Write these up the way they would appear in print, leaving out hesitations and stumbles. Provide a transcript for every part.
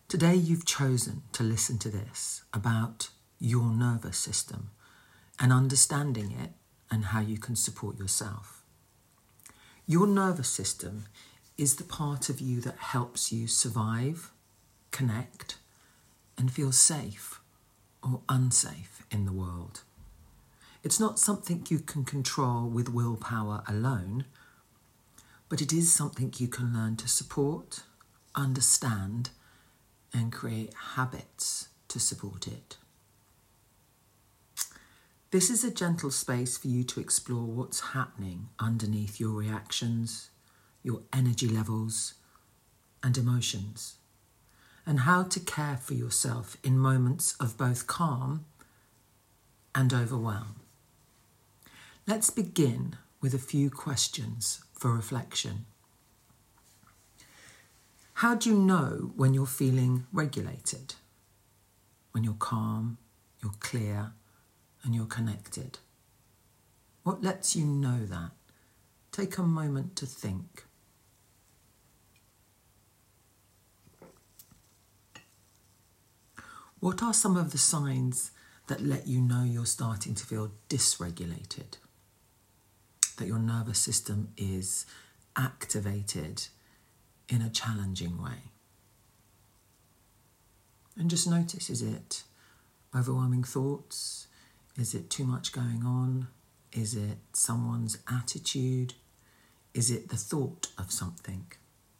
Today you've chosen to listen to this about your nervous system and understanding it and how you can support yourself. Your nervous system is the part of you that helps you survive, connect, and feel safe or unsafe in the world. It's not something you can control with willpower alone, but it is something you can learn to support, understand, and create habits to support it. This is a gentle space for you to explore what's happening underneath your reactions, your energy levels, and emotions, and how to care for yourself in moments of both calm and overwhelm. Let's begin with a few questions for reflection. How do you know when you're feeling regulated? When you're calm, you're clear, and you're connected? What lets you know that? Take a moment to think. What are some of the signs that let you know you're starting to feel dysregulated? That your nervous system is activated in a challenging way? And just notice, is it overwhelming thoughts? Is it too much going on? Is it someone's attitude? Is it the thought of something?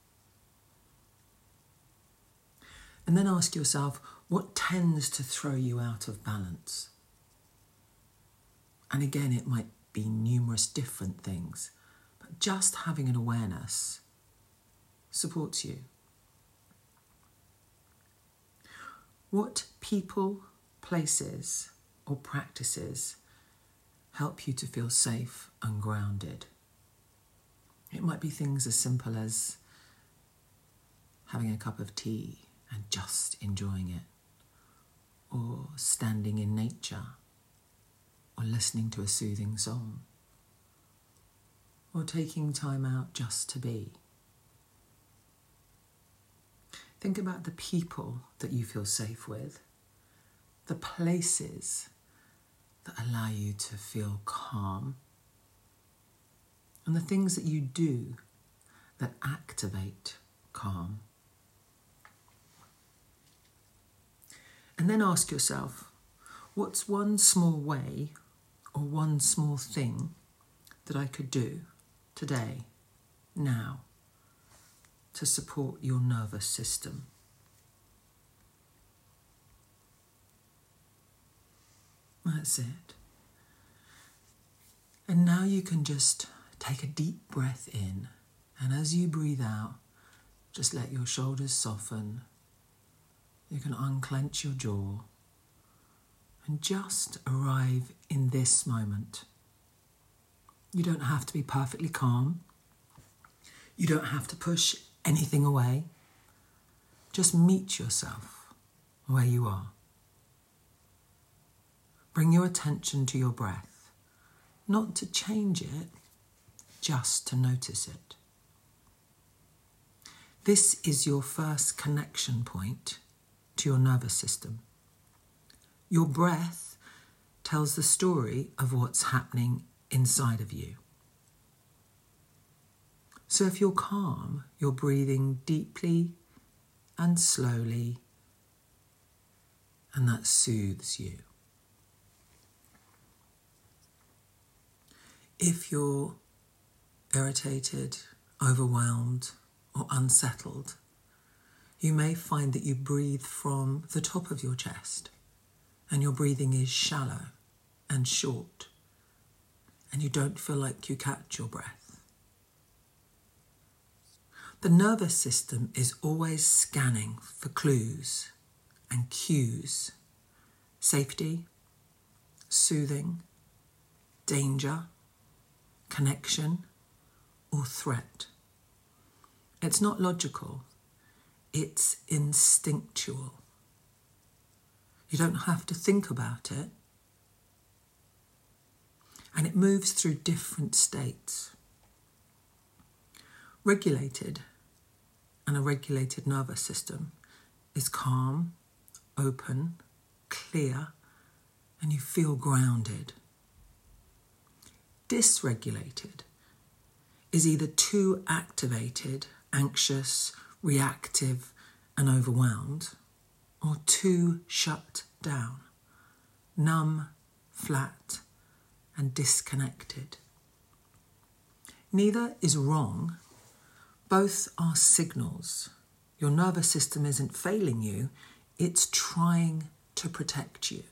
And then ask yourself, what tends to throw you out of balance? And again, it might be numerous different things, but just having an awareness supports you. What people, places, or practices help you to feel safe and grounded? It might be things as simple as having a cup of tea and just enjoying it, or standing in nature, or listening to a soothing song, or taking time out just to be. Think about the people that you feel safe with, the places that allow you to feel calm, and the things that you do that activate calm. And then ask yourself, what's one small way or one small thing that I could do today, now, to support your nervous system? That's it. And now you can just take a deep breath in, and as you breathe out, just let your shoulders soften. You can unclench your jaw and just arrive in this moment. You don't have to be perfectly calm. You don't have to push anything away. Just meet yourself where you are. Bring your attention to your breath, not to change it, just to notice it. This is your first connection point to your nervous system. Your breath tells the story of what's happening inside of you. So if you're calm, you're breathing deeply and slowly, and that soothes you. If you're irritated, overwhelmed, or unsettled, you may find that you breathe from the top of your chest, and your breathing is shallow and short, and you don't feel like you catch your breath. The nervous system is always scanning for clues and cues: safety, soothing, danger, connection, or threat. It's not logical, it's instinctual. You don't have to think about it, and it moves through different states. Regulated and a regulated nervous system is calm, open, clear, and you feel grounded. Dysregulated is either too activated, anxious, reactive, and overwhelmed, or too shut down, numb, flat, and disconnected. Neither is wrong. Both are signals. Your nervous system isn't failing you, it's trying to protect you.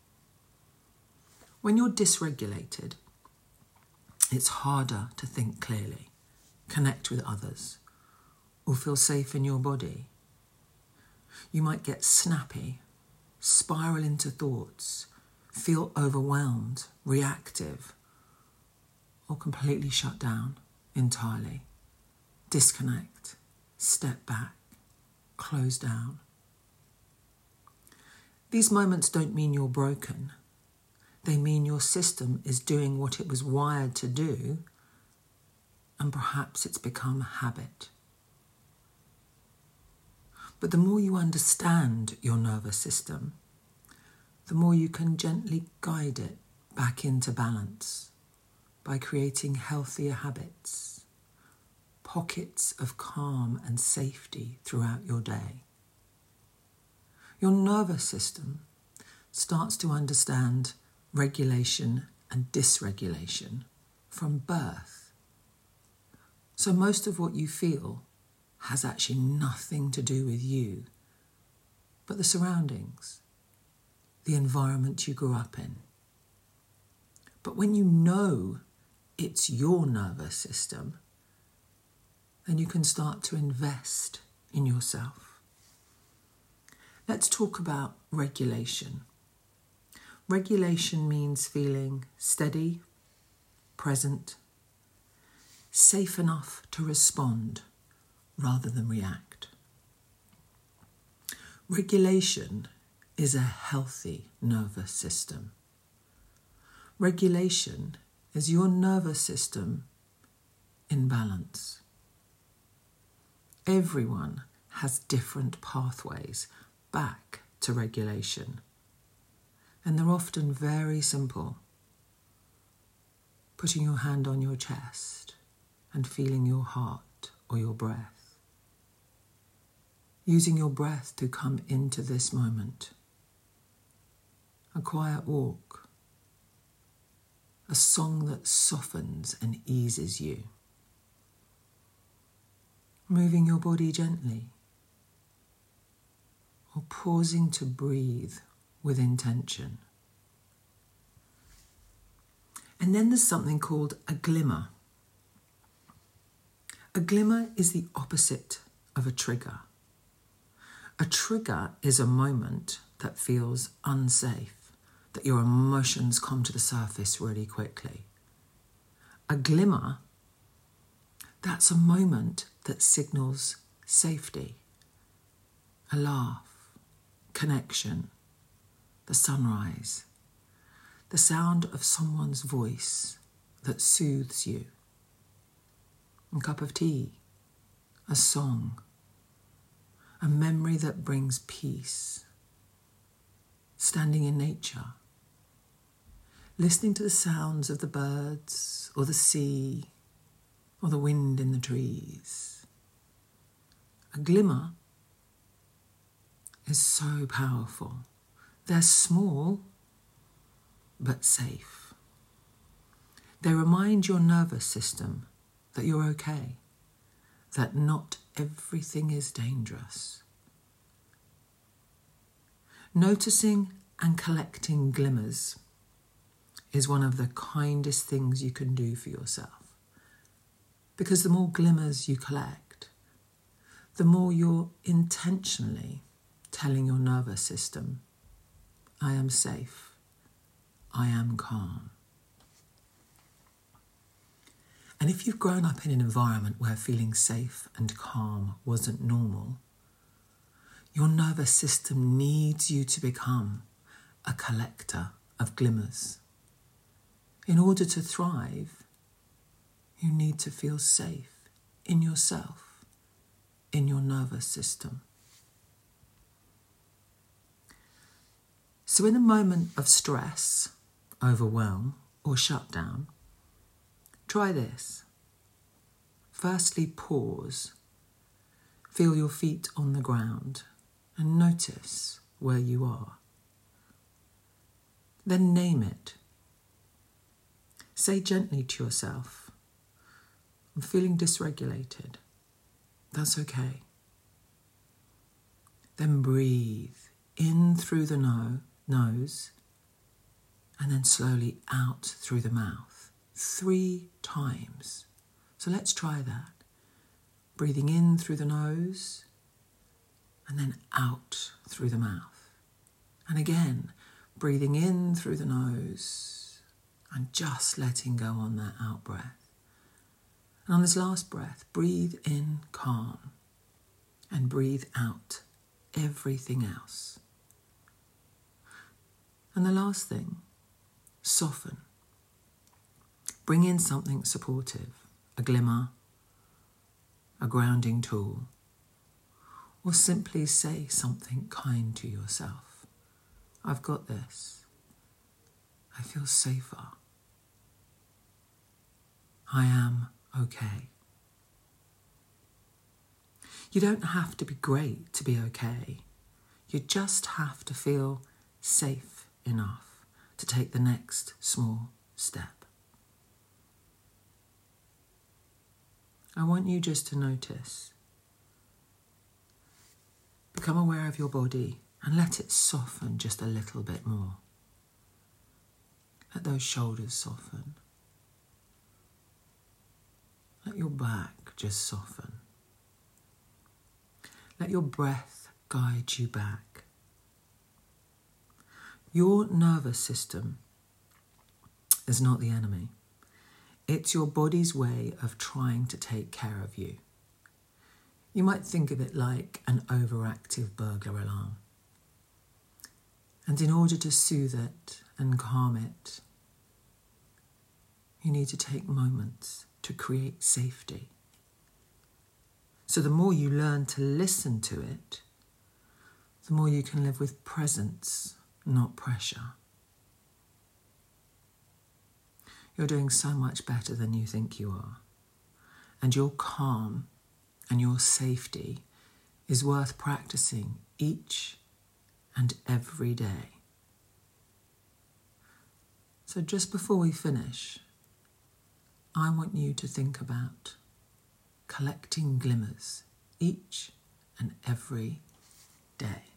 When you're dysregulated, it's harder to think clearly, connect with others, or feel safe in your body. You might get snappy, spiral into thoughts, feel overwhelmed, reactive, or completely shut down entirely. Disconnect, step back, close down. These moments don't mean you're broken. They mean your system is doing what it was wired to do, and perhaps it's become a habit. But the more you understand your nervous system, the more you can gently guide it back into balance by creating healthier habits, pockets of calm and safety throughout your day. Your nervous system starts to understand regulation and dysregulation from birth. So most of what you feel has actually nothing to do with you, but the surroundings, the environment you grew up in. But when you know it's your nervous system, then you can start to invest in yourself. Let's talk about regulation. Regulation means feeling steady, present, safe enough to respond rather than react. Regulation is a healthy nervous system. Regulation is your nervous system in balance. Everyone has different pathways back to regulation, and they're often very simple. Putting your hand on your chest and feeling your heart or your breath. Using your breath to come into this moment. A quiet walk. A song that softens and eases you. Moving your body gently. Or pausing to breathe with intention. And then there's something called a glimmer. A glimmer is the opposite of a trigger. A trigger is a moment that feels unsafe, that your emotions come to the surface really quickly. A glimmer, that's a moment that signals safety, a laugh, connection, the sunrise, the sound of someone's voice that soothes you, a cup of tea, a song, a memory that brings peace, standing in nature, listening to the sounds of the birds or the sea or the wind in the trees. A glimmer is so powerful. They're small, but safe. They remind your nervous system that you're okay, that not everything is dangerous. Noticing and collecting glimmers is one of the kindest things you can do for yourself. Because the more glimmers you collect, the more you're intentionally telling your nervous system, I am safe, I am calm. And if you've grown up in an environment where feeling safe and calm wasn't normal, your nervous system needs you to become a collector of glimmers. In order to thrive, you need to feel safe in yourself, in your nervous system. So in a moment of stress, overwhelm, or shutdown, try this. Firstly, pause. Feel your feet on the ground and notice where you are. Then name it. Say gently to yourself, I'm feeling dysregulated. That's okay. Then breathe in through the nose and then slowly out through the mouth 3 times. So let's try that. Breathing in through the nose and then out through the mouth. And again, breathing in through the nose and just letting go on that out breath. And on this last breath, breathe in calm and breathe out everything else. And the last thing, soften. Bring in something supportive, a glimmer, a grounding tool, or simply say something kind to yourself. I've got this. I feel safer. I am okay. You don't have to be great to be okay. You just have to feel safe enough to take the next small step. I want you just to notice. Become aware of your body and let it soften just a little bit more. Let those shoulders soften. Let your back just soften. Let your breath guide you back. Your nervous system is not the enemy. It's your body's way of trying to take care of you. You might think of it like an overactive burglar alarm. And in order to soothe it and calm it, you need to take moments to create safety. So the more you learn to listen to it, the more you can live with presence, not pressure. You're doing so much better than you think you are. And your calm and your safety is worth practicing each and every day. So just before we finish, I want you to think about collecting glimmers each and every day.